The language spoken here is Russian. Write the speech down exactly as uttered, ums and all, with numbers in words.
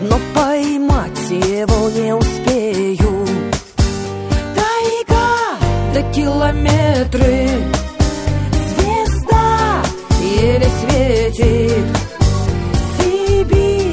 но поймать его не успею. Тайга до километры, звезда еле светит,